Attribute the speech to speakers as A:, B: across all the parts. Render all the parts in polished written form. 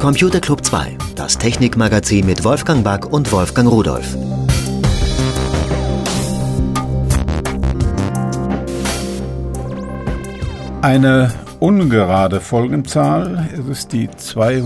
A: Computer Club 2, das Technikmagazin mit Wolfgang Back und Wolfgang Rudolph.
B: Eine ungerade Folgenzahl, es ist die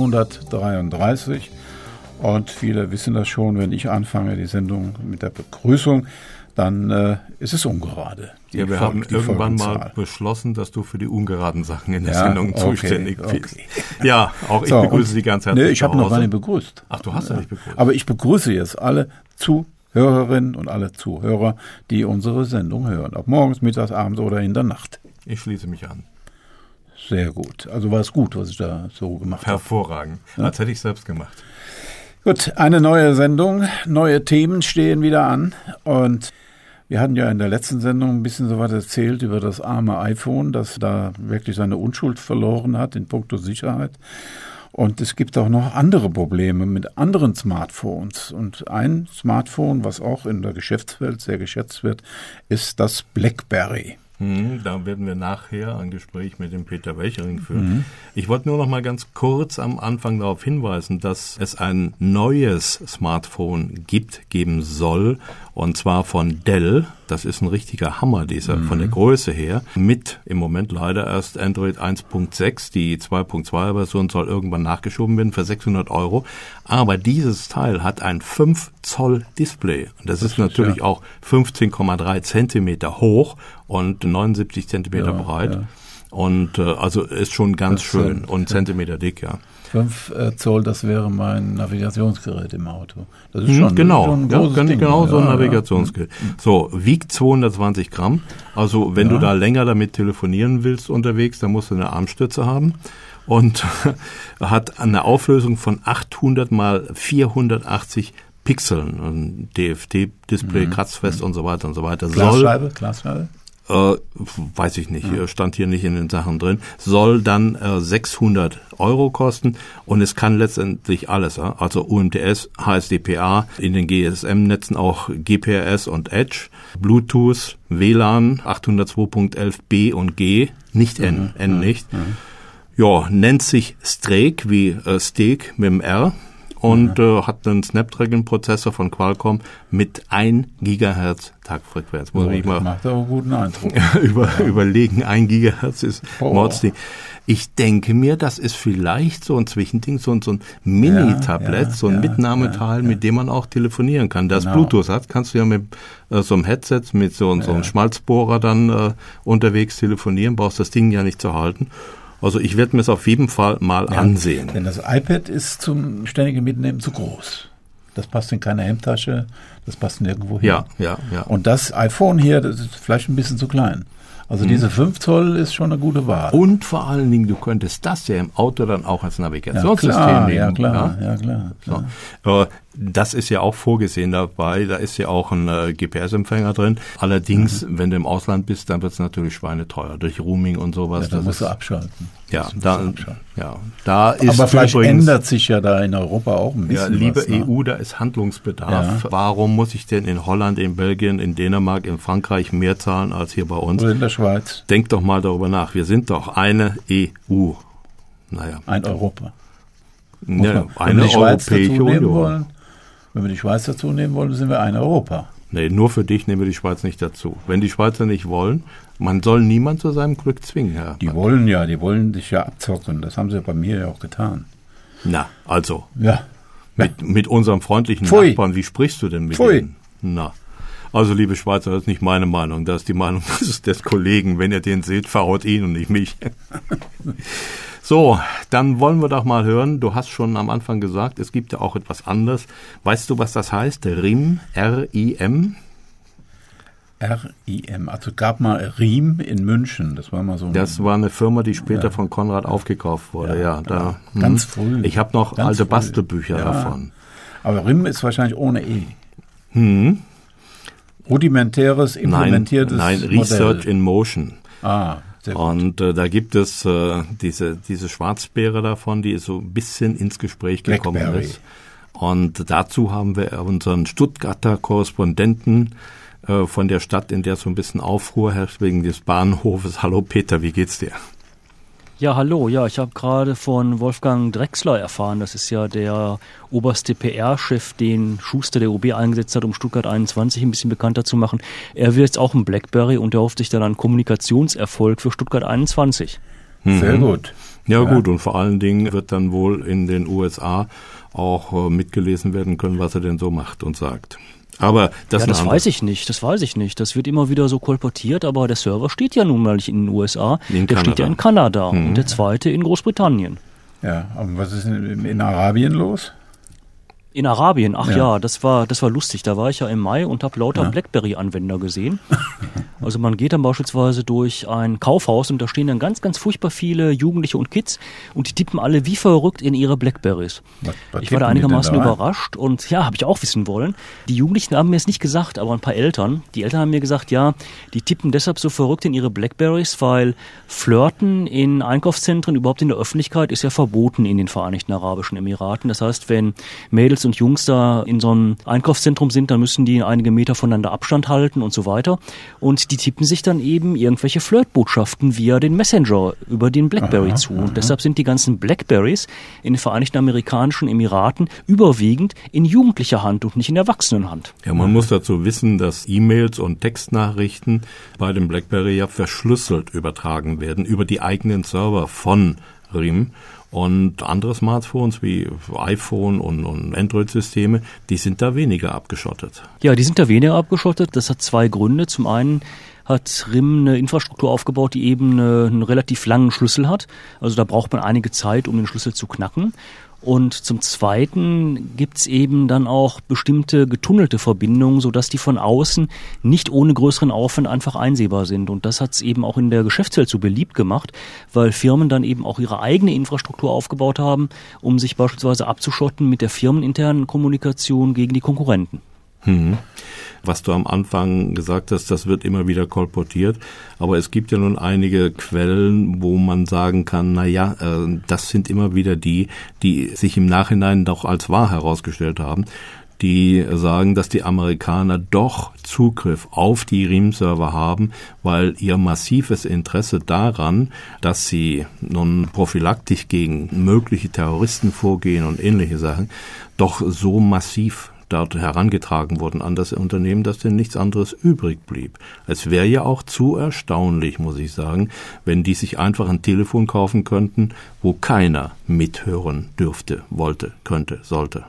B: 233 und viele wissen das schon, wenn ich anfange die Sendung mit der Begrüßung, dann ist es ungerade.
C: Wir haben irgendwann mal beschlossen, dass du für die ungeraden Sachen in der Sendung zuständig bist. Okay. Ja, auch ich begrüße Sie ganz herzlich.
B: Nee, ich habe noch gar nicht begrüßt.
C: Ach, du hast ja nicht begrüßt.
B: Aber ich begrüße jetzt alle Zuhörerinnen und alle Zuhörer, die unsere Sendung hören. Ob morgens, mittags, abends oder in der Nacht.
C: Ich schließe mich an.
B: Sehr gut. Also war es gut, was ich da so gemacht habe.
C: Hervorragend. Ja? Als hätte ich es selbst gemacht.
B: Gut, eine neue Sendung. Neue Themen stehen wieder an. Und wir hatten ja in der letzten Sendung ein bisschen so was erzählt über das arme iPhone, das da wirklich seine Unschuld verloren hat in puncto Sicherheit. Und es gibt auch noch andere Probleme mit anderen Smartphones. Und ein Smartphone, was auch in der Geschäftswelt sehr geschätzt wird, ist das BlackBerry.
C: Da werden wir nachher ein Gespräch mit dem Peter Welchering führen. Ich wollte nur noch mal ganz kurz am Anfang darauf hinweisen, dass es ein neues Smartphone geben soll, und zwar von Dell. Das ist ein richtiger Hammer, dieser von der Größe her. Mit im Moment leider erst Android 1.6. Die 2.2-Version soll irgendwann nachgeschoben werden für 600 €. Aber dieses Teil hat ein 5 Zoll Display. Und das ist natürlich auch 15,3 Zentimeter hoch und 79 Zentimeter breit. Ja. Und also ist schon ganz schön und Zentimeter dick, ja.
B: 5 Zoll, das wäre mein Navigationsgerät im Auto. Das ist schon,
C: genau,
B: schon ein großes Ding.
C: Genau so ein Navigationsgerät. So, wiegt 220 Gramm. Also wenn du da länger damit telefonieren willst unterwegs, dann musst du eine Armstütze haben. Und hat eine Auflösung von 800 mal 480 Pixeln. Ein DFT-Display, kratzfest und so weiter und so weiter.
B: Glasscheibe?
C: Weiß ich nicht, stand hier nicht in den Sachen drin, soll dann 600 € kosten und es kann letztendlich alles, also UMTS, HSDPA, in den GSM-Netzen auch GPRS und Edge, Bluetooth, WLAN, 802.11b und G, nicht N nicht. Ja, nennt sich Strake wie Steak mit dem R. Und hat einen Snapdragon-Prozessor von Qualcomm mit 1 Gigahertz Taktfrequenz.
B: Muss ich mal macht aber einen guten Eindruck.
C: Überlegen, 1 Gigahertz ist Mordsding. Ich denke mir, das ist vielleicht so ein Zwischending, so ein Mini-Tablett, so ein Mitnahmeteil, mit dem man auch telefonieren kann. Das Bluetooth hat, kannst du ja mit so einem Headset, mit so einem Schmalzbohrer dann unterwegs telefonieren, brauchst das Ding ja nicht zu halten. Also ich werde mir es auf jeden Fall mal ansehen.
B: Denn das iPad ist zum ständigen Mitnehmen zu groß. Das passt in keine Hemdtasche, das passt nirgendwo hin.
C: Ja.
B: Und das iPhone hier, das ist vielleicht ein bisschen zu klein. Also diese 5 Zoll ist schon eine gute Wahl.
C: Und vor allen Dingen, du könntest das ja im Auto dann auch als Navigationssystem nehmen.
B: Ja, klar.
C: So. Das ist ja auch vorgesehen dabei, da ist ja auch ein GPS-Empfänger drin. Allerdings, wenn du im Ausland bist, dann wird es natürlich schweineteuer durch Roaming und sowas.
B: Ja, da musst du abschalten.
C: Da ist
B: aber vielleicht ändert sich ja da in Europa auch ein bisschen
C: liebe
B: was. Ne?
C: EU, da ist Handlungsbedarf. Ja. Warum muss ich denn in Holland, in Belgien, in Dänemark, in Frankreich mehr zahlen als hier bei uns?
B: Oder in der Schweiz.
C: Denk doch mal darüber nach. Wir sind doch eine EU.
B: Ein Europa.
C: Eine Europäische Union.
B: Wenn wir die Schweiz dazu nehmen wollen, sind wir ein Europa.
C: Nee, nur für dich nehmen wir die Schweiz nicht dazu. Wenn die Schweizer nicht wollen, man soll niemand zu seinem Glück zwingen, Herr.
B: Die wollen dich ja abzocken. Das haben sie bei mir ja auch getan.
C: Na, also.
B: Ja.
C: Mit unserem freundlichen Nachbarn, wie sprichst du denn mit denen? Na. Also, liebe Schweizer, das ist nicht meine Meinung. Das ist die Meinung des Kollegen. Wenn ihr den seht, verhaut ihn und nicht mich. So, dann wollen wir doch mal hören. Du hast schon am Anfang gesagt, es gibt ja auch etwas anderes. Weißt du, was das heißt? RIM, R-I-M?
B: R-I-M, also gab mal RIM in München. Das war mal so.
C: Das war eine Firma, die später von Konrad aufgekauft wurde.
B: Ganz früh.
C: Ich habe noch alte Bastelbücher davon.
B: Aber RIM ist wahrscheinlich ohne E. Rudimentäres, implementiertes
C: Nein, Research in Motion.
B: Und
C: da gibt es diese Schwarzbeere davon, die so ein bisschen ins Gespräch gekommen ist. Und dazu haben wir unseren Stuttgarter Korrespondenten von der Stadt, in der so ein bisschen Aufruhr herrscht wegen des Bahnhofes. Hallo Peter, wie geht's dir?
D: Ja, hallo. Ja, ich habe gerade von Wolfgang Drechsler erfahren. Das ist ja der oberste PR-Chef, den Schuster der OB eingesetzt hat, um Stuttgart 21 ein bisschen bekannter zu machen. Er will jetzt auch ein BlackBerry und er hofft sich dann einen Kommunikationserfolg für Stuttgart 21.
B: Sehr gut.
C: Ja, gut, und vor allen Dingen wird dann wohl in den USA auch mitgelesen werden können, was er denn so macht und sagt. Aber das
D: weiß ich nicht. Das wird immer wieder so kolportiert, aber der Server steht ja nun mal nicht in den USA. Der steht ja in Kanada und der zweite in Großbritannien.
B: Ja, aber was ist in Arabien los?
D: In Arabien, das war lustig. Da war ich ja im Mai und habe lauter BlackBerry-Anwender gesehen. Also man geht dann beispielsweise durch ein Kaufhaus und da stehen dann ganz, ganz furchtbar viele Jugendliche und Kids und die tippen alle wie verrückt in ihre Blackberries. Ich war da einigermaßen überrascht und habe ich auch wissen wollen. Die Jugendlichen haben mir es nicht gesagt, aber ein paar Eltern. Die Eltern haben mir gesagt, ja, die tippen deshalb so verrückt in ihre Blackberries, weil Flirten in Einkaufszentren, überhaupt in der Öffentlichkeit, ist ja verboten in den Vereinigten Arabischen Emiraten. Das heißt, wenn Mädels und Jungs da in so einem Einkaufszentrum sind, dann müssen die einige Meter voneinander Abstand halten und so weiter. Und die tippen sich dann eben irgendwelche Flirtbotschaften via den Messenger über den BlackBerry zu. Und deshalb sind die ganzen BlackBerries in den Vereinigten Amerikanischen Emiraten überwiegend in jugendlicher Hand und nicht in Erwachsenenhand.
C: Ja, man muss dazu wissen, dass E-Mails und Textnachrichten bei dem BlackBerry ja verschlüsselt übertragen werden über die eigenen Server von RIM. Und andere Smartphones wie iPhone und Android-Systeme, die sind da weniger abgeschottet.
D: Ja, die sind da weniger abgeschottet. Das hat zwei Gründe. Zum einen hat RIM eine Infrastruktur aufgebaut, die eben einen relativ langen Schlüssel hat. Also da braucht man einige Zeit, um den Schlüssel zu knacken. Und zum Zweiten gibt's eben dann auch bestimmte getunnelte Verbindungen, sodass die von außen nicht ohne größeren Aufwand einfach einsehbar sind. Und das hat's eben auch in der Geschäftswelt so beliebt gemacht, weil Firmen dann eben auch ihre eigene Infrastruktur aufgebaut haben, um sich beispielsweise abzuschotten mit der firmeninternen Kommunikation gegen die Konkurrenten.
C: Was du am Anfang gesagt hast, das wird immer wieder kolportiert, aber es gibt ja nun einige Quellen, wo man sagen kann, das sind immer wieder die sich im Nachhinein doch als wahr herausgestellt haben, die sagen, dass die Amerikaner doch Zugriff auf die RIM-Server haben, weil ihr massives Interesse daran, dass sie nun prophylaktisch gegen mögliche Terroristen vorgehen und ähnliche Sachen, doch so massiv dort herangetragen wurden an das Unternehmen, dass denn nichts anderes übrig blieb. Es wäre ja auch zu erstaunlich, muss ich sagen, wenn die sich einfach ein Telefon kaufen könnten, wo keiner mithören dürfte, wollte, könnte, sollte.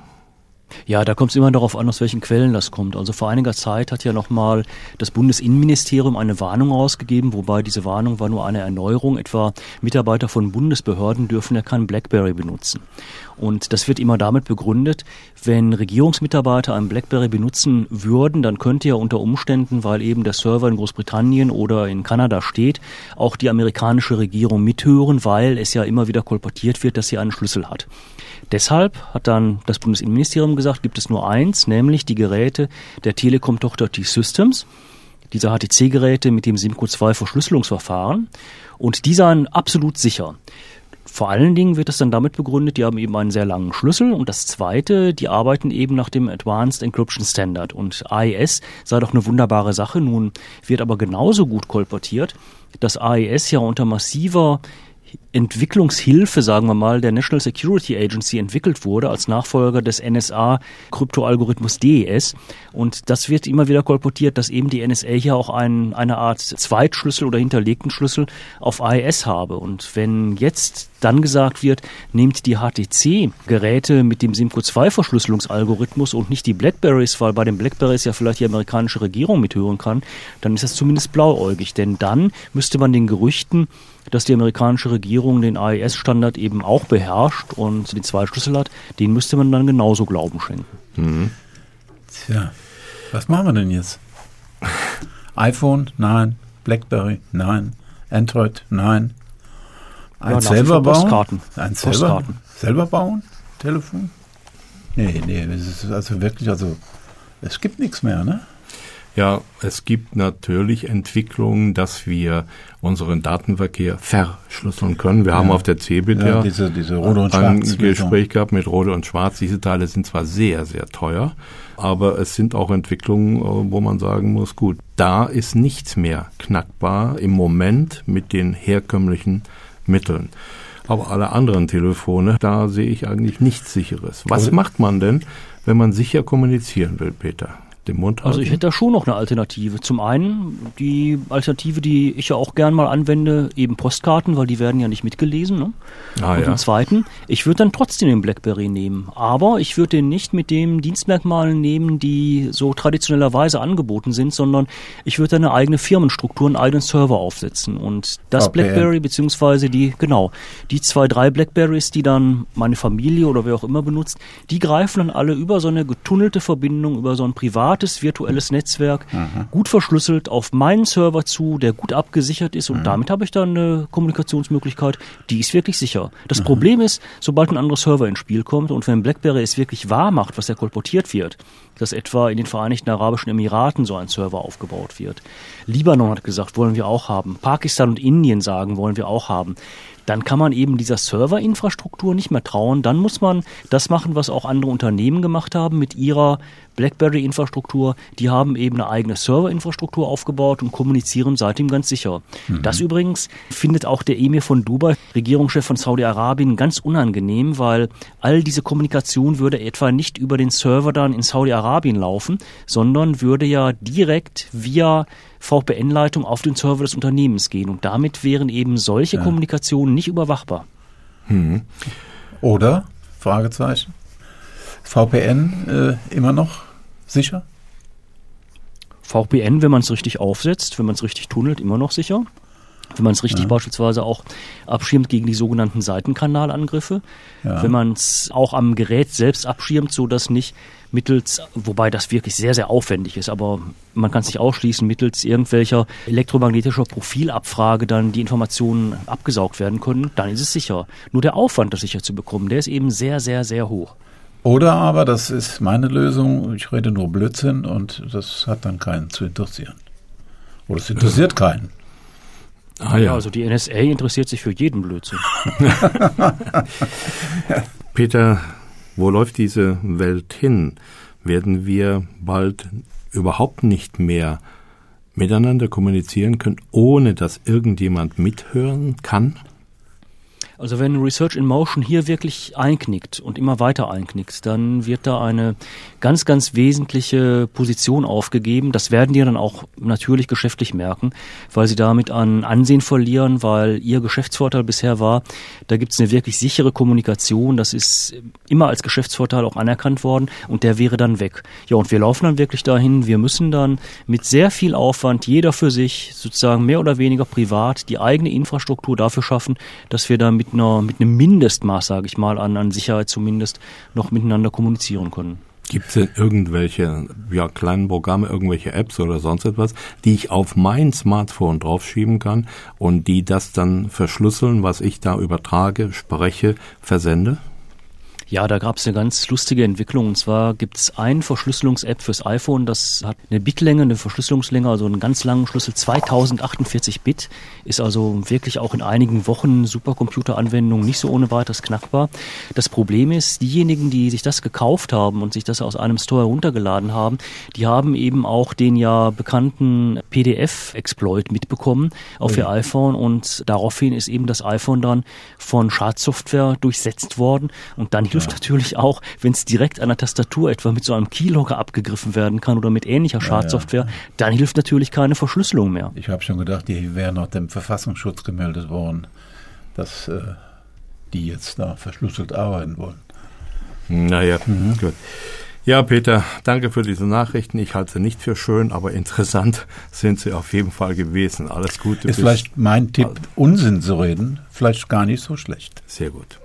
D: Ja, da kommt es immer darauf an, aus welchen Quellen das kommt. Also vor einiger Zeit hat ja nochmal das Bundesinnenministerium eine Warnung rausgegeben, wobei diese Warnung war nur eine Erneuerung. Etwa Mitarbeiter von Bundesbehörden dürfen ja kein BlackBerry benutzen. Und das wird immer damit begründet, wenn Regierungsmitarbeiter ein BlackBerry benutzen würden, dann könnte ja unter Umständen, weil eben der Server in Großbritannien oder in Kanada steht, auch die amerikanische Regierung mithören, weil es ja immer wieder kolportiert wird, dass sie einen Schlüssel hat. Deshalb hat dann das Bundesinnenministerium gesagt, gibt es nur eins, nämlich die Geräte der Telekom-Tochter T-Systems, diese HTC-Geräte mit dem SIM-Code-2-Verschlüsselungsverfahren, und die seien absolut sicher. Vor allen Dingen wird es dann damit begründet, die haben eben einen sehr langen Schlüssel, und das Zweite, die arbeiten eben nach dem Advanced Encryption Standard, und AES sei doch eine wunderbare Sache. Nun wird aber genauso gut kolportiert, dass AES ja unter massiver Entwicklungshilfe, sagen wir mal, der National Security Agency entwickelt wurde als Nachfolger des NSA-Kryptoalgorithmus DES. Und das wird immer wieder kolportiert, dass eben die NSA hier auch eine Art Zweitschlüssel oder hinterlegten Schlüssel auf AES habe. Und wenn jetzt dann gesagt wird, nehmt die HTC-Geräte mit dem SIM-Code-2-Verschlüsselungsalgorithmus und nicht die Blackberries, weil bei den Blackberries ja vielleicht die amerikanische Regierung mithören kann, dann ist das zumindest blauäugig. Denn dann müsste man den Gerüchten, dass die amerikanische Regierung den AES-Standard eben auch beherrscht und den Zweitschlüssel hat, den müsste man dann genauso Glauben schenken.
B: Mhm. Tja, was machen wir denn jetzt? iPhone? Nein. BlackBerry? Nein. Android? Nein. Eins selber bauen?
D: Postkarten.
B: Eins selber bauen? Telefon? Nee, es ist also wirklich, es gibt nichts mehr, ne?
C: Ja, es gibt natürlich Entwicklungen, dass wir unseren Datenverkehr verschlüsseln können. Wir haben auf der CeBIT
B: diese Rode und Schwarz
C: ein Gespräch gehabt mit Rode und Schwarz. Diese Teile sind zwar sehr, sehr teuer, aber es sind auch Entwicklungen, wo man sagen muss, gut, da ist nichts mehr knackbar im Moment mit den herkömmlichen Mitteln. Aber alle anderen Telefone, da sehe ich eigentlich nichts Sicheres. Was macht man denn, wenn man sicher kommunizieren will, Peter? Den Mund halten?
D: Also ich hätte da schon noch eine Alternative. Zum einen die Alternative, die ich ja auch gern mal anwende, eben Postkarten, weil die werden ja nicht mitgelesen. Ne? Und zum Zweiten, ich würde dann trotzdem den BlackBerry nehmen. Aber ich würde den nicht mit den Dienstmerkmalen nehmen, die so traditionellerweise angeboten sind, sondern ich würde eine eigene Firmenstruktur, einen eigenen Server aufsetzen. Und das BlackBerry, beziehungsweise die 2, 3 BlackBerrys, die dann meine Familie oder wer auch immer benutzt, die greifen dann alle über so eine getunnelte Verbindung, über so ein privates virtuelles Netzwerk, gut verschlüsselt auf meinen Server zu, der gut abgesichert ist und damit habe ich dann eine Kommunikationsmöglichkeit, die ist wirklich sicher. Das Problem ist, sobald ein anderer Server ins Spiel kommt und wenn BlackBerry es wirklich wahr macht, was ja kolportiert wird, dass etwa in den Vereinigten Arabischen Emiraten so ein Server aufgebaut wird. Libanon hat gesagt, wollen wir auch haben. Pakistan und Indien sagen, wollen wir auch haben. Dann kann man eben dieser Serverinfrastruktur nicht mehr trauen. Dann muss man das machen, was auch andere Unternehmen gemacht haben mit ihrer BlackBerry-Infrastruktur. Die haben eben eine eigene Serverinfrastruktur aufgebaut und kommunizieren seitdem ganz sicher. Das übrigens findet auch der Emir von Dubai, Regierungschef von Saudi-Arabien, ganz unangenehm, weil all diese Kommunikation würde etwa nicht über den Server dann in Saudi-Arabien laufen, sondern würde ja direkt via VPN-Leitung auf den Server des Unternehmens gehen. Und damit wären eben solche Kommunikationen nicht überwachbar.
B: Oder, Fragezeichen, VPN immer noch sicher?
D: VPN, wenn man es richtig aufsetzt, wenn man es richtig tunnelt, immer noch sicher. Wenn man es richtig beispielsweise auch abschirmt gegen die sogenannten Seitenkanalangriffe. Wenn man es auch am Gerät selbst abschirmt, so dass nicht mittels, wobei das wirklich sehr, sehr aufwendig ist, aber man kann es nicht ausschließen, mittels irgendwelcher elektromagnetischer Profilabfrage dann die Informationen abgesaugt werden können, dann ist es sicher. Nur der Aufwand, das sicher zu bekommen, der ist eben sehr, sehr, sehr hoch.
B: Oder aber, das ist meine Lösung, ich rede nur Blödsinn und das hat dann keinen zu interessieren. Oder es interessiert keinen.
D: Also die NSA interessiert sich für jeden Blödsinn.
C: Peter, wo läuft diese Welt hin? Werden wir bald überhaupt nicht mehr miteinander kommunizieren können, ohne dass irgendjemand mithören kann?
D: Also wenn Research in Motion hier wirklich einknickt und immer weiter einknickt, dann wird da eine ganz, ganz wesentliche Position aufgegeben. Das werden die dann auch natürlich geschäftlich merken, weil sie damit an Ansehen verlieren, weil ihr Geschäftsvorteil bisher war, da gibt es eine wirklich sichere Kommunikation. Das ist immer als Geschäftsvorteil auch anerkannt worden und der wäre dann weg. Ja, und wir laufen dann wirklich dahin, wir müssen dann mit sehr viel Aufwand, jeder für sich, sozusagen mehr oder weniger privat, die eigene Infrastruktur dafür schaffen, dass wir da mit einem Mindestmaß, sage ich mal, an Sicherheit zumindest, noch miteinander kommunizieren können.
C: Gibt es denn irgendwelche kleinen Programme, irgendwelche Apps oder sonst etwas, die ich auf mein Smartphone draufschieben kann und die das dann verschlüsseln, was ich da übertrage, spreche, versende?
D: Ja, da gab es eine ganz lustige Entwicklung. Und zwar gibt es eine Verschlüsselungs-App fürs iPhone, das hat eine Bitlänge, eine Verschlüsselungslänge, also einen ganz langen Schlüssel, 2048 Bit, ist also wirklich auch in einigen Wochen Supercomputeranwendungen nicht so ohne weiteres knackbar. Das Problem ist, diejenigen, die sich das gekauft haben und sich das aus einem Store heruntergeladen haben, die haben eben auch den ja bekannten PDF-Exploit mitbekommen auf ihr iPhone und daraufhin ist eben das iPhone dann von Schadsoftware durchsetzt worden und dann hilft natürlich auch, wenn es direkt an der Tastatur etwa mit so einem Keylogger abgegriffen werden kann oder mit ähnlicher Schadsoftware, dann hilft natürlich keine Verschlüsselung mehr.
B: Ich habe schon gedacht, die wären noch dem Verfassungsschutz gemeldet worden, dass die jetzt da verschlüsselt arbeiten wollen.
C: Naja, gut. Ja, Peter, danke für diese Nachrichten. Ich halte sie nicht für schön, aber interessant sind sie auf jeden Fall gewesen. Alles Gute.
B: Ist vielleicht mein Tipp, Unsinn zu reden, vielleicht gar nicht so schlecht.
C: Sehr gut.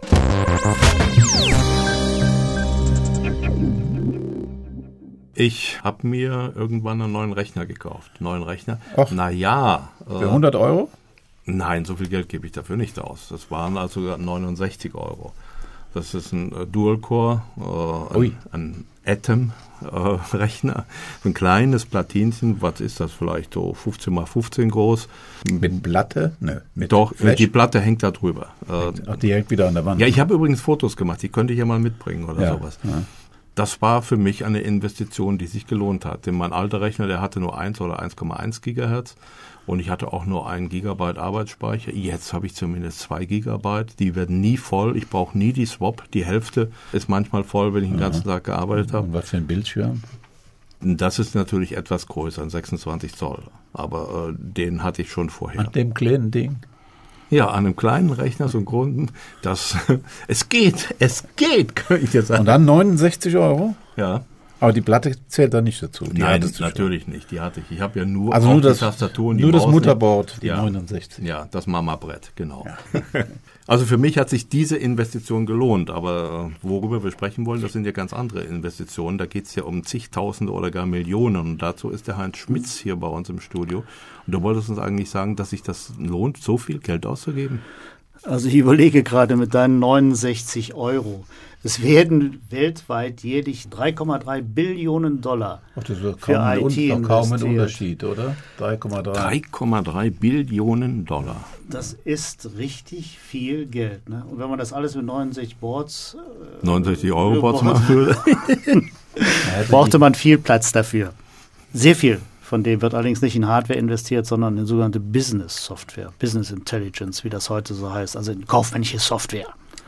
C: Ich habe mir irgendwann einen neuen Rechner gekauft.
B: Ach,
C: naja.
B: Für 100 Euro?
C: Nein, so viel Geld gebe ich dafür nicht aus. Das waren also 69 Euro. Das ist ein Dual-Core, ein Atom-Rechner, ein kleines Platinchen, was ist das vielleicht, so 15 x 15 groß.
B: Mit Platte? Nö.
C: Doch, Flash? Die Platte hängt da drüber.
B: Ach, die hängt wieder an der Wand.
C: Ja, ich habe übrigens Fotos gemacht, die könnte ich ja mal mitbringen oder sowas. Ja. Das war für mich eine Investition, die sich gelohnt hat. Denn mein alter Rechner, der hatte nur 1 oder 1,1 Gigahertz und ich hatte auch nur 1 Gigabyte Arbeitsspeicher. Jetzt habe ich zumindest 2 Gigabyte. Die werden nie voll. Ich brauche nie die Swap. Die Hälfte ist manchmal voll, wenn ich den ganzen Tag gearbeitet habe.
B: Und was für ein Bildschirm?
C: Das ist natürlich etwas größer, ein 26 Zoll. Aber den hatte ich schon vorher.
B: An dem kleinen Ding?
C: Ja, an einem kleinen Rechner, so ein Grund, es geht, könnte ich dir sagen.
B: Und dann 69 €?
C: Ja.
B: Aber die Platte zählt da nicht dazu.
C: Nein, natürlich nicht, die hatte ich. Ich habe ja nur,
B: also nur
C: die
B: das,
C: Tastatur und die
B: nur das
C: Maus
B: Mutterboard, die
C: ja,
B: 69.
C: Ja, das Mama-Brett, genau. Ja. Also für mich hat sich diese Investition gelohnt, aber worüber wir sprechen wollen, das sind ja ganz andere Investitionen. Da geht es ja um zigtausende oder gar Millionen und dazu ist der Heinz Schmitz hier bei uns im Studio. Und du wolltest uns eigentlich sagen, dass sich das lohnt, so viel Geld auszugeben?
E: Also ich überlege gerade mit deinen 69 €. Es werden weltweit jährlich 3,3 Billionen $.
B: Ach, das ist
E: für IT investiert.
B: Kaum ein Unterschied, oder?
C: 3,3 Billionen $.
E: Das ist richtig viel Geld. Ne? Und wenn man das alles mit 69 Boards
C: 69 Euro machen würde,
E: brauchte man viel Platz dafür. Sehr viel. Von dem wird allerdings nicht in Hardware investiert, sondern in sogenannte Business-Software, Business Intelligence, wie das heute so heißt, also in kaufmännische Software.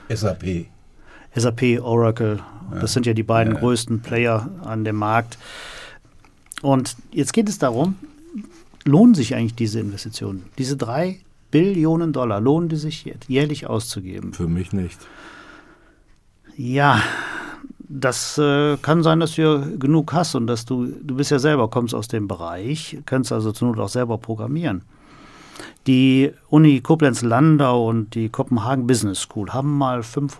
E: SAP, Oracle, das sind ja die beiden größten Player an dem Markt. Und jetzt geht es darum, lohnen sich eigentlich diese Investitionen? Diese 3 Billionen $, lohnen die sich jährlich auszugeben?
C: Für mich nicht.
E: Ja, das kann sein, dass du ja genug hast und dass du bist ja selber, kommst aus dem Bereich, kannst also zur Not auch selber programmieren. Die Uni Koblenz-Landau und die Copenhagen Business School haben mal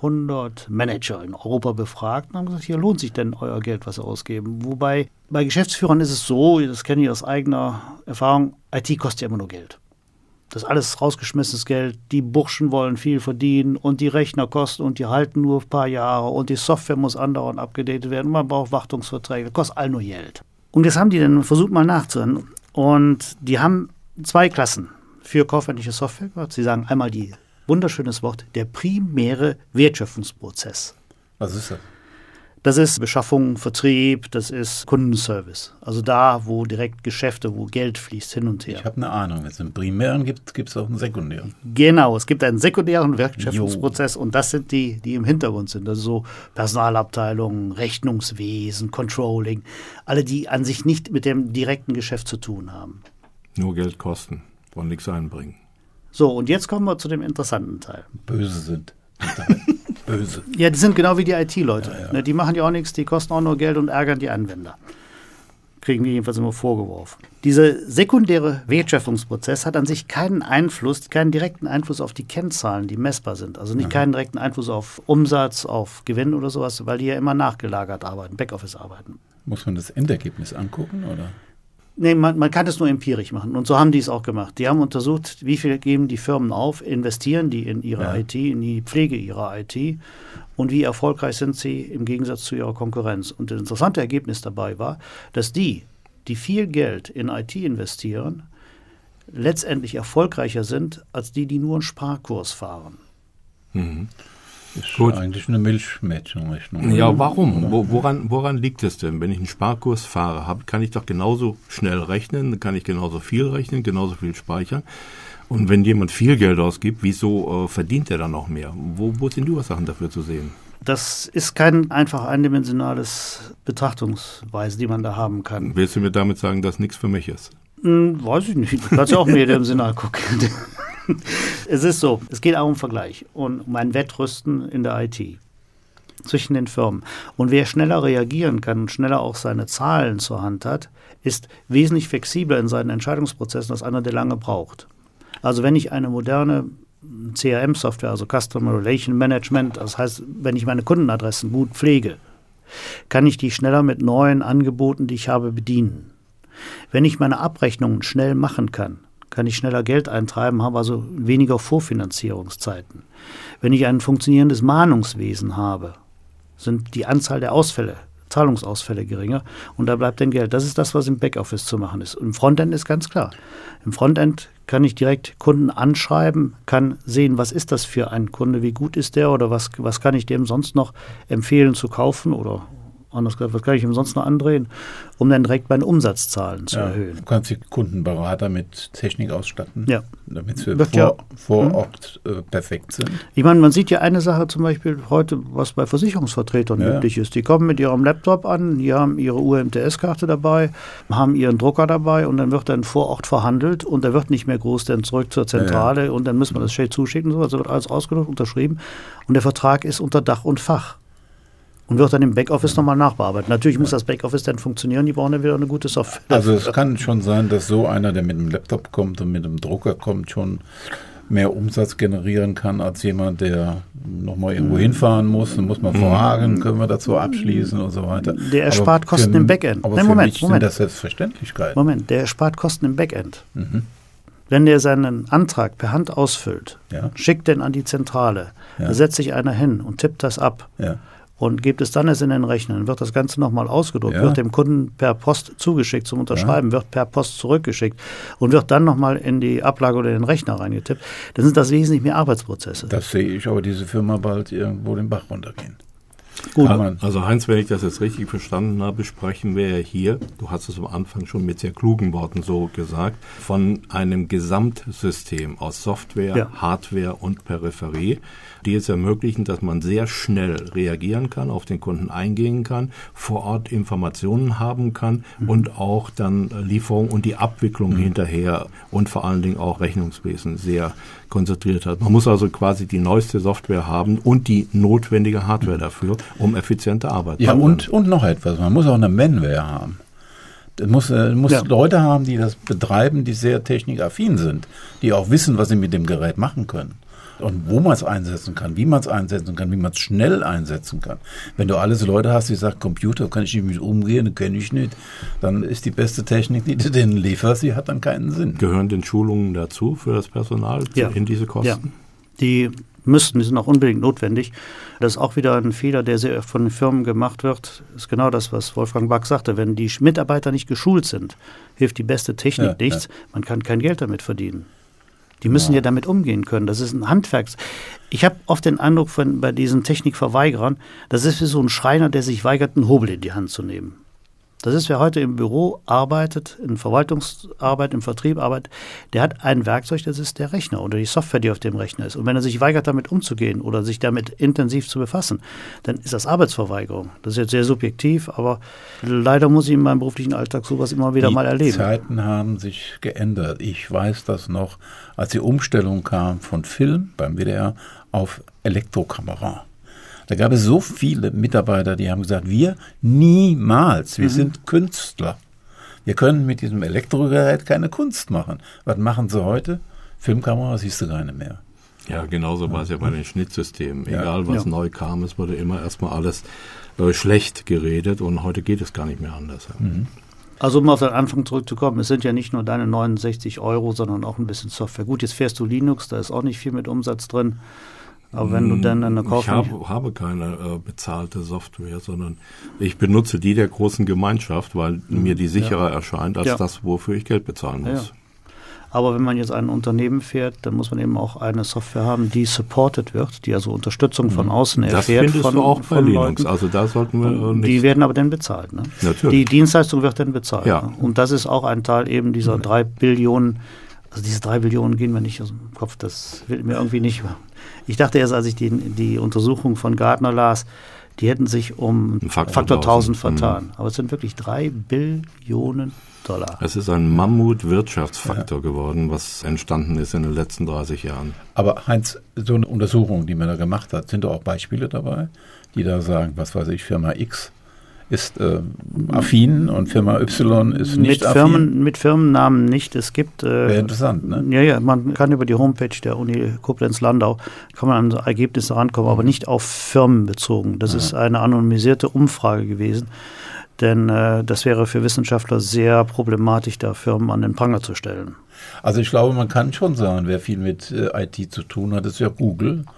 E: 500 Manager in Europa befragt und haben gesagt, hier lohnt sich denn euer Geld, was ihr ausgeben. Wobei bei Geschäftsführern ist es so, das kenne ich aus eigener Erfahrung, IT kostet ja immer nur Geld. Das ist alles rausgeschmissenes Geld, die Burschen wollen viel verdienen und die Rechner kosten und die halten nur ein paar Jahre und die Software muss andauernd abgedatet werden und man braucht Wartungsverträge, das kostet all nur Geld. Und das haben die dann versucht mal nachzuhören und die haben 2 Klassen für kaufmännische Software gemacht. Sie sagen einmal die wunderschönes Wort, der primäre Wertschöpfungsprozess.
B: Was ist das?
E: Das ist Beschaffung, Vertrieb, das ist Kundenservice. Also da, wo direkt Geschäfte, wo Geld fließt hin und her.
B: Ich habe eine Ahnung. Wenn es einen primären gibt es auch einen sekundären.
E: Genau, es gibt einen sekundären Wertschöpfungsprozess und das sind die im Hintergrund sind. Also so Personalabteilungen, Rechnungswesen, Controlling, alle, die an sich nicht mit dem direkten Geschäft zu tun haben.
C: Nur Geld kosten und nichts einbringen.
E: So, und jetzt kommen wir zu dem interessanten Teil.
B: Böse sind. Böse.
E: Ja, die sind genau wie die IT-Leute.
B: Ja.
E: Ne, die machen ja auch nichts, die kosten auch nur Geld und ärgern die Anwender. Kriegen die jedenfalls immer vorgeworfen. Dieser sekundäre Wertschöpfungsprozess hat an sich keinen direkten Einfluss auf die Kennzahlen, die messbar sind. Also nicht keinen direkten Einfluss auf Umsatz, auf Gewinn oder sowas, weil die ja immer nachgelagert arbeiten, Backoffice arbeiten.
B: Muss man das Endergebnis angucken, oder?
E: Nee, man kann es nur empirisch machen. Und so haben die es auch gemacht. Die haben untersucht, wie viel geben die Firmen auf, investieren die in ihre IT, in die Pflege ihrer IT und wie erfolgreich sind sie im Gegensatz zu ihrer Konkurrenz. Und das interessante Ergebnis dabei war, dass die viel Geld in IT investieren, letztendlich erfolgreicher sind, als die nur einen Sparkurs fahren.
B: Mhm. Ist gut. Eigentlich eine Milchmädchenrechnung.
C: Ja, warum? Woran liegt es denn? Wenn ich einen Sparkurs fahre, kann ich doch genauso schnell rechnen, kann ich genauso viel rechnen, genauso viel speichern. Und wenn jemand viel Geld ausgibt, wieso verdient er dann noch mehr? Wo sind die Ursachen dafür zu sehen?
E: Das ist kein einfach eindimensionales Betrachtungsweise, die man da haben kann.
C: Willst du mir damit sagen, dass nichts für mich ist?
E: Weiß ich nicht. Du kannst ja auch mir im Sinne gucken. Es ist so, es geht auch um Vergleich und um ein Wettrüsten in der IT zwischen den Firmen. Und wer schneller reagieren kann und schneller auch seine Zahlen zur Hand hat, ist wesentlich flexibler in seinen Entscheidungsprozessen als einer, der lange braucht. Also wenn ich eine moderne CRM-Software, also Customer Relation Management, das heißt, wenn ich meine Kundenadressen gut pflege, kann ich die schneller mit neuen Angeboten, die ich habe, bedienen. Wenn ich meine Abrechnungen schnell machen kann ich schneller Geld eintreiben, habe also weniger Vorfinanzierungszeiten. Wenn ich ein funktionierendes Mahnungswesen habe, sind die Anzahl der Zahlungsausfälle geringer und da bleibt dann Geld. Das ist das, was im Backoffice zu machen ist. Und im Frontend ist ganz klar. Im Frontend kann ich direkt Kunden anschreiben, kann sehen, was ist das für ein Kunde, wie gut ist der oder was kann ich dem sonst noch empfehlen zu kaufen oder anders gesagt, was kann ich umsonst noch andrehen, um dann direkt meine Umsatzzahlen zu erhöhen.
B: Du kannst die Kundenberater mit Technik ausstatten, damit sie vor Ort perfekt sind.
E: Ich meine, man sieht ja eine Sache zum Beispiel heute, was bei Versicherungsvertretern üblich ist. Die kommen mit ihrem Laptop an, die haben ihre UMTS-Karte dabei, haben ihren Drucker dabei und dann wird dann vor Ort verhandelt und da wird nicht mehr groß dann zurück zur Zentrale und dann muss man das schnell zuschicken und so. Also wird alles ausgedruckt, unterschrieben und der Vertrag ist unter Dach und Fach. Und wird dann im Backoffice nochmal nachbearbeitet. Natürlich muss das Backoffice dann funktionieren, die brauchen dann wieder eine gute Software.
B: Also es kann schon sein, dass so einer, der mit dem Laptop kommt und mit dem Drucker kommt, schon mehr Umsatz generieren kann, als jemand, der nochmal irgendwo hinfahren muss. Dann muss man fragen, können wir dazu abschließen und so weiter.
E: Der erspart Kosten im Backend.
B: Aber für mich sind das Selbstverständlichkeiten.
E: Der erspart Kosten im Backend. Wenn der seinen Antrag per Hand ausfüllt, schickt den an die Zentrale, da setzt sich einer hin und tippt das ab. Und gibt es dann erst in den Rechner, dann wird das Ganze nochmal ausgedruckt, wird dem Kunden per Post zugeschickt zum Unterschreiben, wird per Post zurückgeschickt und wird dann nochmal in die Ablage oder in den Rechner reingetippt. Dann sind das wesentlich mehr Arbeitsprozesse.
B: Das sehe ich, aber diese Firma bald irgendwo den Bach runtergehen.
C: Gut. Also Heinz, wenn ich das jetzt richtig verstanden habe, sprechen wir ja hier, du hast es am Anfang schon mit sehr klugen Worten so gesagt, von einem Gesamtsystem aus Software, Hardware und Peripherie, die es ermöglichen, dass man sehr schnell reagieren kann, auf den Kunden eingehen kann, vor Ort Informationen haben kann und auch dann Lieferung und die Abwicklung hinterher und vor allen Dingen auch Rechnungswesen sehr konzentriert hat. Man muss also quasi die neueste Software haben und die notwendige Hardware dafür, um effiziente Arbeit zu machen.
B: Und noch etwas, man muss auch eine Manware haben. Du musst Leute haben, die das betreiben, die sehr technikaffin sind, die auch wissen, was sie mit dem Gerät machen können. Und wo man es einsetzen kann, wie man es einsetzen kann, wie man es schnell einsetzen kann. Wenn du alles Leute hast, die sagen, Computer, kann ich nicht mit umgehen, kenne ich nicht, dann ist die beste Technik, die du denen lieferst, die hat dann keinen Sinn.
C: Gehören denn Schulungen dazu für das Personal in diese Kosten?
E: Ja, die sind auch unbedingt notwendig. Das ist auch wieder ein Fehler, der sehr oft von den Firmen gemacht wird. Das ist genau das, was Wolfgang Back sagte. Wenn die Mitarbeiter nicht geschult sind, hilft die beste Technik nichts. Man kann kein Geld damit verdienen. Die müssen ja damit umgehen können. Das ist ein Handwerk. Ich habe oft den Eindruck bei diesen Technikverweigerern, das ist wie so ein Schreiner, der sich weigert, einen Hobel in die Hand zu nehmen. Das ist, wer heute im Büro arbeitet, in Verwaltungsarbeit, im Vertrieb arbeitet, der hat ein Werkzeug, das ist der Rechner oder die Software, die auf dem Rechner ist. Und wenn er sich weigert, damit umzugehen oder sich damit intensiv zu befassen, dann ist das Arbeitsverweigerung. Das ist jetzt sehr subjektiv, aber leider muss ich in meinem beruflichen Alltag sowas immer wieder mal erleben.
B: Die Zeiten haben sich geändert. Ich weiß das noch, als die Umstellung kam von Film beim WDR auf Elektrokamera. Da gab es so viele Mitarbeiter, die haben gesagt, wir niemals, wir sind Künstler. Wir können mit diesem Elektrogerät keine Kunst machen. Was machen sie heute? Filmkamera siehst du keine mehr.
C: Ja, genauso war es ja bei den Schnittsystemen. Egal, was neu kam, es wurde immer erstmal alles schlecht geredet und heute geht es gar nicht mehr anders.
E: Also um auf den Anfang zurückzukommen, es sind ja nicht nur deine 69 €, sondern auch ein bisschen Software. Gut, jetzt fährst du Linux, da ist auch nicht viel mit Umsatz drin. Aber wenn du dann eine
C: Ich habe keine bezahlte Software, sondern ich benutze die der großen Gemeinschaft, weil mir die sicherer erscheint als das, wofür ich Geld bezahlen muss.
E: Ja. Aber wenn man jetzt ein Unternehmen fährt, dann muss man eben auch eine Software haben, die supported wird, die also Unterstützung von außen erfährt.
C: Das findest du auch bei Linux.
E: Leuten.
C: Also da sollten wir nicht.
E: Die werden aber dann bezahlt. Ne?
C: Natürlich.
E: Die Dienstleistung wird dann bezahlt.
C: Ja.
E: Ne? Und das ist auch ein Teil eben dieser 3 Billionen. Also diese 3 Billionen gehen mir nicht aus dem Kopf. Das will mir irgendwie nicht. Ich dachte erst, als ich die Untersuchung von Gartner las, die hätten sich um Faktor 1000 vertan. Aber es sind wirklich 3 Billionen $.
C: Es ist ein Mammut-Wirtschaftsfaktor geworden, was entstanden ist in den letzten 30 Jahren.
B: Aber Heinz, so eine Untersuchung, die man da gemacht hat, sind da auch Beispiele dabei, die da sagen, was weiß ich, Firma X ist affin und Firma Y ist nicht affin?
E: Mit Firmennamen nicht. Es gibt...
B: Wäre interessant, ne?
E: Ja, man kann über die Homepage der Uni Koblenz-Landau kann man an Ergebnisse rankommen, aber nicht auf Firmen bezogen. Das ist eine anonymisierte Umfrage gewesen, denn das wäre für Wissenschaftler sehr problematisch, da Firmen an den Pranger zu stellen.
B: Also ich glaube, man kann schon sagen, wer viel mit IT zu tun hat, ist ja Google.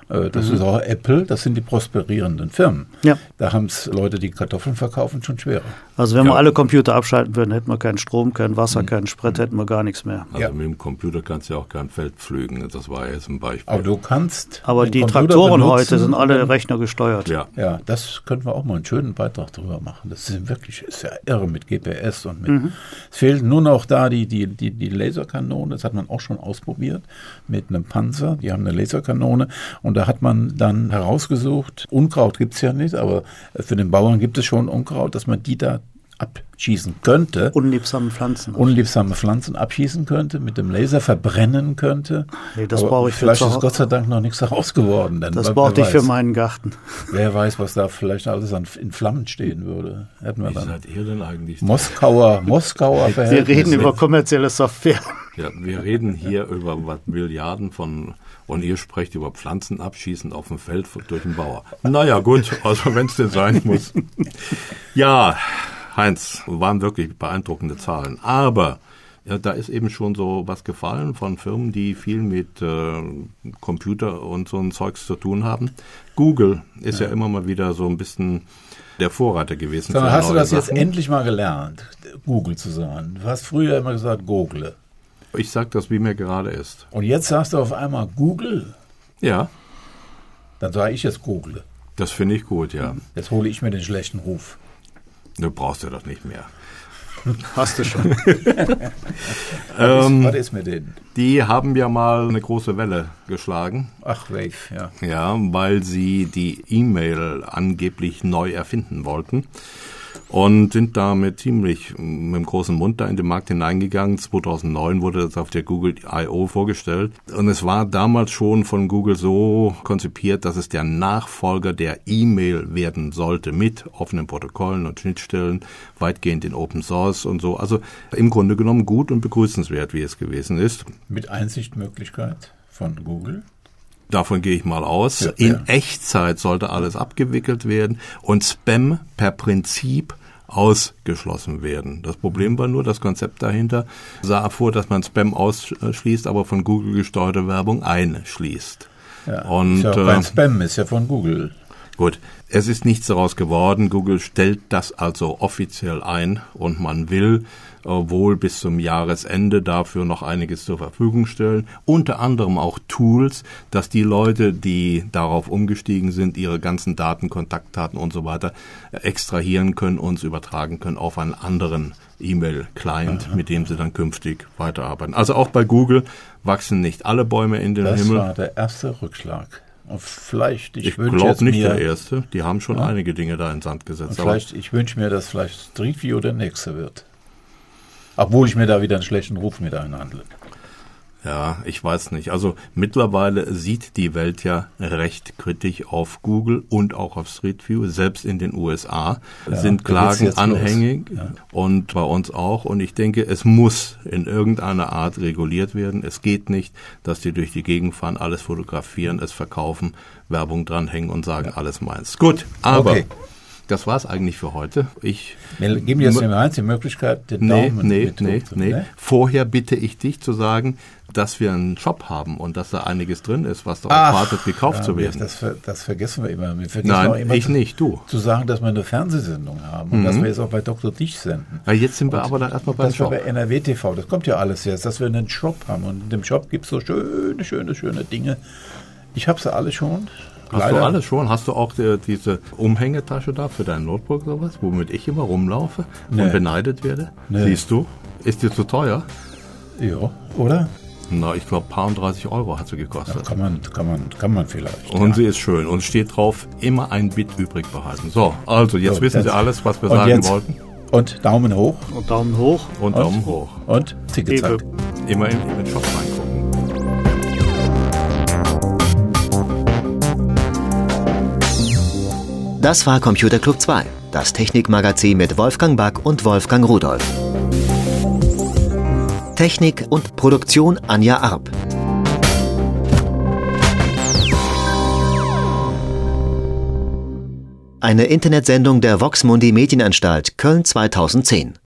B: Das ist auch Apple, das sind die prosperierenden Firmen.
E: Ja.
B: Da haben es Leute, die Kartoffeln verkaufen, schon schwerer.
E: Also wenn wir alle Computer abschalten würden, hätten wir keinen Strom, kein Wasser, keinen Sprit, hätten wir gar nichts mehr.
C: Also mit dem Computer kannst du ja auch kein Feld pflügen. Das war jetzt ein Beispiel.
B: Aber du kannst.
E: Aber die
B: Computer
E: Traktoren
B: benutzen,
E: heute sind alle rechnergesteuert.
C: Ja.
B: Ja, das könnten wir auch mal einen schönen Beitrag drüber machen. Das ist wirklich, ist ja irre mit GPS und mit. Es fehlt nur noch da die Laserkanone. Das hat man auch schon ausprobiert mit einem Panzer. Die haben eine Laserkanone und da hat man dann herausgesucht, Unkraut gibt es ja nicht, aber für den Bauern gibt es schon Unkraut, dass man die da abschießen könnte.
E: Unliebsame Pflanzen.
B: Unliebsame Pflanzen abschießen könnte, mit dem Laser verbrennen könnte.
E: Nee, das brauche ich für
B: vielleicht ist Gott sei Dank noch nichts daraus geworden. Denn
E: das brauchte ich für meinen Garten.
B: Wer weiß, was da vielleicht alles in Flammen stehen würde. Hätten wir
C: Wie
B: dann
C: seid ihr denn eigentlich?
B: Moskauer Verhältnisse.
E: Wir reden über kommerzielle Software.
C: Ja, wir reden hier über Milliarden von, und ihr sprecht über Pflanzen abschießen auf dem Feld durch den Bauer. Naja, gut, also wenn es denn sein muss. Ja, Heinz, waren wirklich beeindruckende Zahlen. Aber ja, da ist eben schon so was gefallen von Firmen, die viel mit Computer und so ein Zeugs zu tun haben. Google ist ja immer mal wieder so ein bisschen der Vorreiter gewesen.
B: So, hast du das jetzt endlich mal gelernt, Google zu sagen? Du hast früher immer gesagt Google.
C: Ich sag das, wie mir gerade ist.
B: Und jetzt sagst du auf einmal Google?
C: Ja.
B: Dann sage ich jetzt Google.
C: Das finde ich gut, ja.
B: Jetzt hole ich mir den schlechten Ruf.
C: Du brauchst ja doch nicht mehr.
E: Hast du schon.
B: Was ist mit denen?
C: Die haben ja mal eine große Welle geschlagen.
B: Ach, Wave, ja.
C: Ja, weil sie die E-Mail angeblich neu erfinden wollten. Und sind damit ziemlich mit dem großen Mund da in den Markt hineingegangen. 2009 wurde das auf der Google I.O. vorgestellt. Und es war damals schon von Google so konzipiert, dass es der Nachfolger der E-Mail werden sollte, mit offenen Protokollen und Schnittstellen, weitgehend in Open Source und so. Also im Grunde genommen gut und begrüßenswert, wie es gewesen ist.
B: Mit Einsichtmöglichkeit von Google?
C: Davon gehe ich mal aus.
B: Ja,
C: in Echtzeit sollte alles abgewickelt werden und Spam per Prinzip ausgeschlossen werden. Das Problem war nur, das Konzept dahinter sah vor, dass man Spam ausschließt, aber von Google gesteuerte Werbung einschließt.
B: Ja,
C: und
B: ist ja auch kein Spam, ist ja von Google.
C: Gut, es ist nichts daraus geworden. Google stellt das also offiziell ein und man will wohl bis zum Jahresende dafür noch einiges zur Verfügung stellen. Unter anderem auch Tools, dass die Leute, die darauf umgestiegen sind, ihre ganzen Daten, Kontaktdaten und so weiter extrahieren können, uns übertragen können auf einen anderen E-Mail-Client, mit dem sie dann künftig weiterarbeiten. Also auch bei Google wachsen nicht alle Bäume in den Himmel.
B: Das war der erste Rückschlag. Und vielleicht,
C: ich glaube nicht der erste. Die haben schon einige Dinge da in den Sand gesetzt.
B: Ich wünsche mir, dass vielleicht Street View der nächste wird. Obwohl ich mir da wieder einen schlechten Ruf mit einhandle.
C: Ja, ich weiß nicht. Also mittlerweile sieht die Welt ja recht kritisch auf Google und auch auf Street View. Selbst in den USA sind Klagen anhängig und bei uns auch. Und ich denke, es muss in irgendeiner Art reguliert werden. Es geht nicht, dass die durch die Gegend fahren, alles fotografieren, es verkaufen, Werbung dranhängen und sagen, alles meins. Gut, aber das war's eigentlich für heute.
B: Wir geben jetzt dem Heinz die Möglichkeit, den Daumen
C: Nee. Vorher bitte ich dich zu sagen, dass wir einen Shop haben und dass da einiges drin ist, was darauf wartet, gekauft zu werden.
B: Das vergessen wir immer.
C: Ich nicht, du.
B: Zu sagen, dass wir eine Fernsehsendung haben und dass wir jetzt auch bei Dr. Dich senden.
C: Ja, jetzt sind wir aber dann erstmal beim Shop.
B: Dass wir bei NRW TV, das kommt ja alles jetzt, dass wir einen Shop haben. Und in dem Shop gibt es so schöne Dinge. Ich habe sie alle schon.
C: Hast du alles schon? Hast du auch diese Umhängetasche da für dein Notebook oder sowas, womit ich immer rumlaufe und beneidet werde? Nee. Siehst du? Ist dir zu teuer?
B: Ja, oder?
C: Na, ich glaube, paar und 30 € hat sie gekostet.
B: Ja, kann man vielleicht.
C: Und sie ist schön und steht drauf, immer ein Bit übrig behalten. So, also jetzt wissen Sie alles, was wir sagen wollten.
B: Und Daumen hoch.
E: Und Daumen hoch.
C: Und Daumen hoch.
B: Und Zicke-Zack.
C: Immer in den Shop reingucken.
A: Das war Computer Club 2, das Technikmagazin mit Wolfgang Back und Wolfgang Rudolph. Technik und Produktion Anja Arp. Eine Internetsendung der Vox Mundi Medienanstalt Köln 2010.